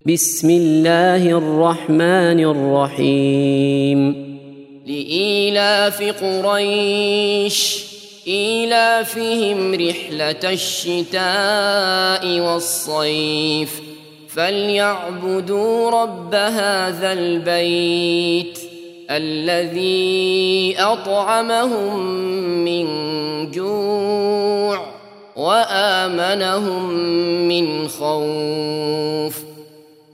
بسم الله الرحمن الرحيم لإيلاف قريش إيلافهم رحلة الشتاء والصيف فليعبدوا رب هذا البيت الذي أطعمهم من جوع وآمنهم من خوف